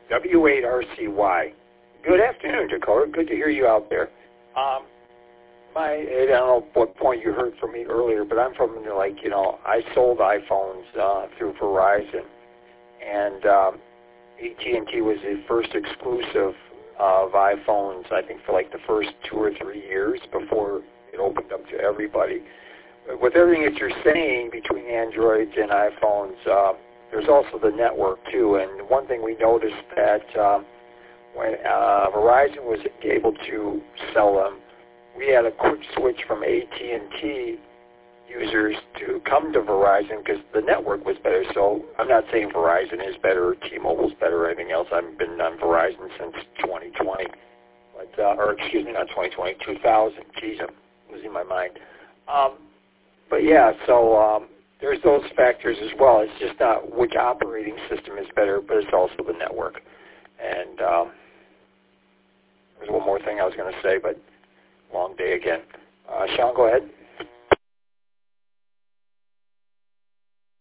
W8RCY. Good afternoon, Dakota. Good to hear you out there. I don't know what point you heard from me earlier, but I'm from, I sold iPhones through Verizon, and AT&T was the first exclusive of iPhones, I think, for like the first 2 or 3 years before it opened up to everybody. But with everything that you're saying between Androids and iPhones, there's also the network, too. And one thing we noticed that when Verizon was able to sell them, we had a quick switch from AT&T users to come to Verizon because the network was better. So I'm not saying Verizon is better or T-Mobile's better or anything else. I've been on Verizon since 2020. Not 2020, 2000. Geez, I'm losing my mind. But yeah, so there's those factors as well. It's just not which operating system is better, but it's also the network. And there's one more thing I was going to say, but long day again. Sean, go ahead.